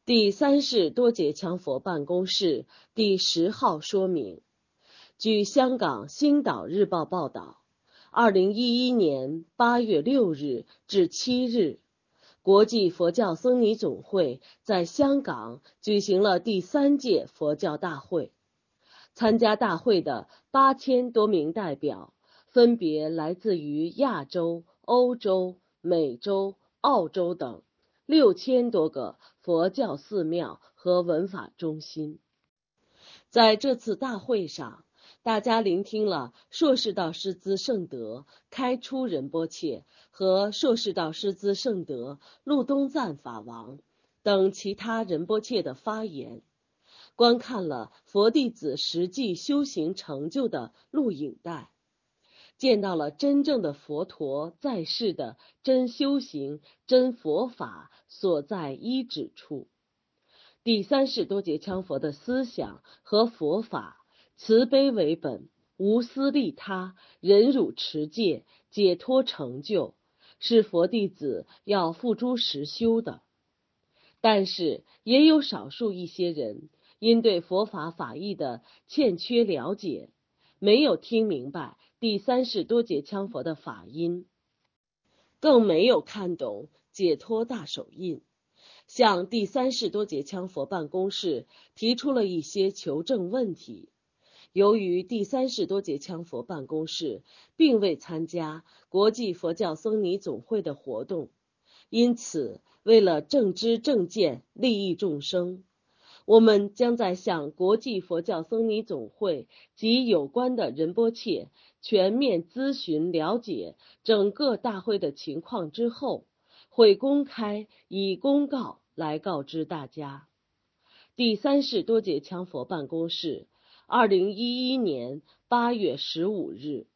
第三世多杰羌佛办公室第10号说明，据香港星岛日报报道，2011年8月6日至7日，国际佛教僧尼总会在香港举行了第3届佛教大会。参加大会的8000多名代表，分别来自于亚洲、欧洲、美洲、澳洲等6000多个佛教寺庙和文法中心。在这次大会上，大家聆听了硕士道师资圣德开初仁波切和硕士道师资圣德路东赞法王等其他仁波切的发言，观看了佛弟子实际修行成就的录影带，见到了真正的佛陀在世的真修行、真佛法所在依止处。第三世多杰羌佛的思想和佛法，慈悲为本，无私利他，忍辱持戒，解脱成就，是佛弟子要付诸实修的。但是也有少数一些人因对佛法法义的欠缺了解，没有听明白第三世多杰羌佛的法音，更没有看懂解脱大手印，向第三世多杰羌佛办公室提出了一些求证问题。由于第三世多杰羌佛办公室并未参加国际佛教僧尼总会的活动，因此为了正知正见，利益众生，我们将在向国际佛教僧尼总会及有关的仁波切全面咨询了解整个大会的情况之后，会公开以公告来告知大家。第三世多杰羌佛办公室2011年8月15日